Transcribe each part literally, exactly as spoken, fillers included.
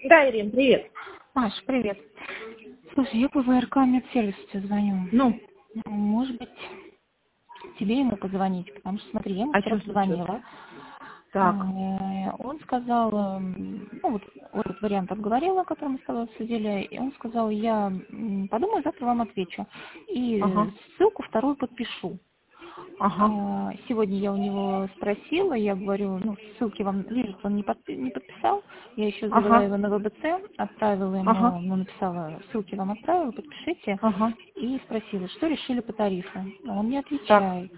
Да, Ирин, привет. Маш, привет. Слушай, я по вэ эр ка медсервису тебе звоню. Ну, Может быть, тебе ему позвонить, потому что, смотри, я ему а вчера что случилось? позвонила. Так. Э, Он сказал, эм, ну вот, вот этот вариант обговорила, о котором мы с тобой обсудили, и он сказал, я м, подумаю, завтра вам отвечу. И Ага. ссылку вторую подпишу. Ага. А, Сегодня я у него спросила, я говорю, ну, ссылки вам, вижу, что он не, подпи- не подписал. Я еще завела Ага. его на вэ бэ цэ, отправила Ага. ему, ну, написала, ссылки вам отправила, подпишите. Ага. И спросила, что решили по тарифу. Он не Так. отвечает.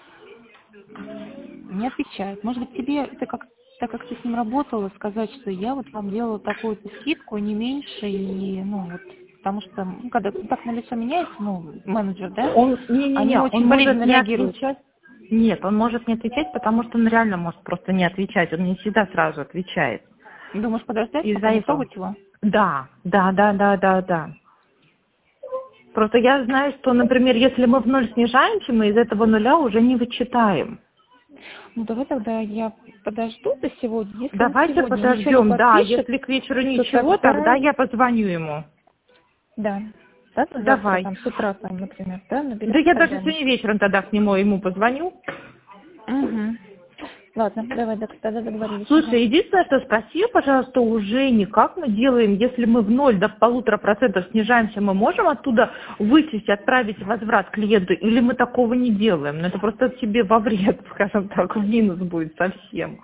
М, Не отвечает. Может быть, тебе, ты как, так как ты с ним работала, сказать, что я вот вам делала такую-то скидку, не меньше, и, ну, вот, потому что, ну, когда так на лицо меняется, ну, менеджер, да, Он, они не-не-не, он очень может болезненно не реагируют. отвечать. Нет, он может не отвечать, потому что он реально может просто не отвечать. Он не всегда сразу отвечает. Думаешь, подождать, Из-за пока не этого. трогать его? Да, да, да, да, да, да. Просто я знаю, что, например, если мы в ноль снижаемся, мы из этого нуля уже не вычитаем. Ну, давай тогда я подожду до сегодня. Если он Давайте сегодня ничего не подождем, да, подпишет, если к вечеру то ничего, тогда тогда, я позвоню ему. да, да, то завтра Давай. там с утра, там, например, да, Да наберем я даже тогда. сегодня вечером тогда к нему ему позвоню. Угу. Ладно, давай, так, тогда договорились. Ага. Слушай, единственное, что спроси, пожалуйста, у Жени, как мы делаем, если мы в ноль до полутора процентов снижаемся, мы можем оттуда вычесть, отправить возврат клиенту, или мы такого не делаем? Ну, это просто тебе во вред, скажем так, в минус будет совсем.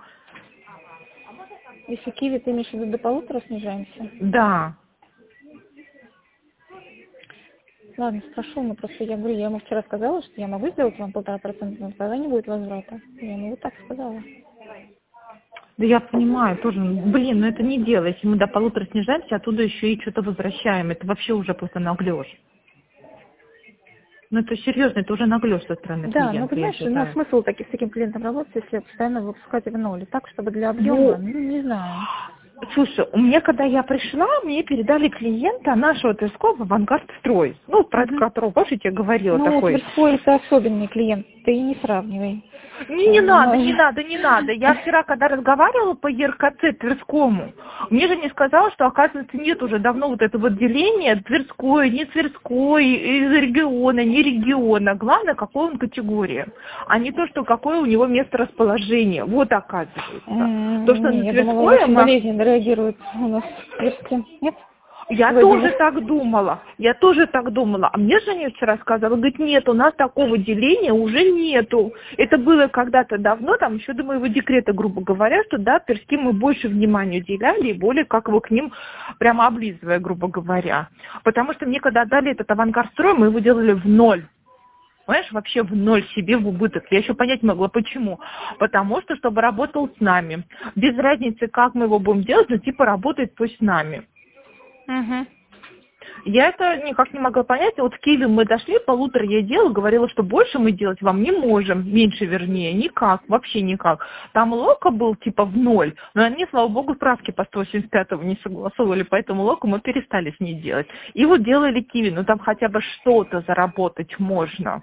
Если киви, ты имеешь в виду до полутора снижаемся? Да. Ладно, спрошу, но просто я говорю, я ему вчера сказала, что я могу сделать вам полтора процента, но тогда не будет возврата. Я ему вот так сказала. Да я понимаю, тоже, блин, ну это не дело, если мы до полутора снижаемся, оттуда еще и что-то возвращаем, это вообще уже просто наглешь. Ну это серьезно, это уже наглешь со стороны Да, ну клиента, я понимаешь, ну считаю. смысл таких, с таким клиентом работать, если постоянно выпускать в ноль. Так, чтобы для объема, Ну, ну не знаю. слушай, у меня, когда я пришла, мне передали клиента нашего Тверского в «Авангард Строй». Ну, про это, Угу. которого, помнишь, я тебе говорила, Ну, такой. Тверской это особенный клиент, ты и не сравнивай. Не, не Он, надо, не э, надо, не надо. Я вчера, когда разговаривала по е эр ка цэ Тверскому, мне же не сказала, что, оказывается, нет уже давно вот этого деления Тверской, не Тверской, из региона, не региона. Главное, какой он категория, а не то, что какое у него место расположения. Вот оказывается. То, что Не, на я думала, он Тверское очень мы... болезненно реагирует у нас в Тверске. Нет? Я Владимир. тоже так думала, я тоже так думала. А мне Женя вчера сказала, говорит, нет, у нас такого деления уже нету. Это было когда-то давно, там еще до моего декрета, грубо говоря, что да, Тверским мы больше внимания уделяли и более как бы к ним прямо облизывая, грубо говоря. Потому что мне когда отдали этот «Авангард Строй», мы его делали в ноль. Понимаешь, вообще в ноль себе в убыток. Я еще понять не могла, почему. Потому что, чтобы работал с нами. Без разницы, как мы его будем делать, но типа работает пусть с нами. Угу. Я это никак не могла понять. Вот в Киеве мы дошли, полутора я делала, говорила, что больше мы делать вам не можем, меньше вернее, никак, вообще никак. Там лока был типа в ноль, но они, слава богу, справки по сто восемьдесят пятому не согласовывали, поэтому локу мы перестали с ней делать. И вот делали Киви, ну там хотя бы что-то заработать можно.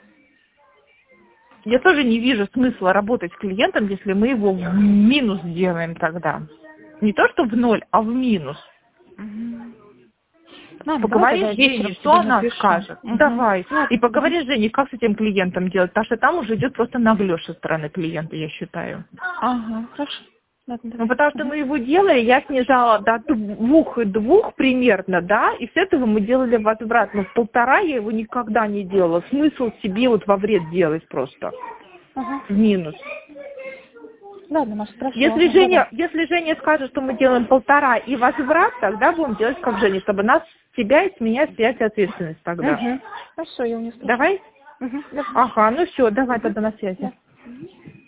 Я тоже не вижу смысла работать с клиентом, если мы его в минус делаем тогда. Не то, что в ноль, а в минус. Угу. Ладно, давай Поговори тогда с Женей, вечером что тебе она напишу. скажет. Угу. Давай. И Ладно. поговори с Женей, как с этим клиентом делать. Потому что там уже идет просто наглёшь со стороны клиента, я считаю. Ага, хорошо. Ладно, Ну, давай. потому что Угу. мы его делали, я снижала до двух и двух примерно, да, и с этого мы делали возврат. Но в полтора я его никогда не делала. Смысл себе вот во вред делать просто. Ага. В минус. Ладно, Маша, хорошо. Если Ага, Женя, давай. если Женя скажет, что мы делаем полтора и возврат, тогда будем делать как Женя, чтобы нас, тебя и с меня снять ответственность тогда. Угу. Хорошо, я у нее спрошу. Давай? Угу. Давай. Ага, ну все, давай Угу. тогда на связи. Да.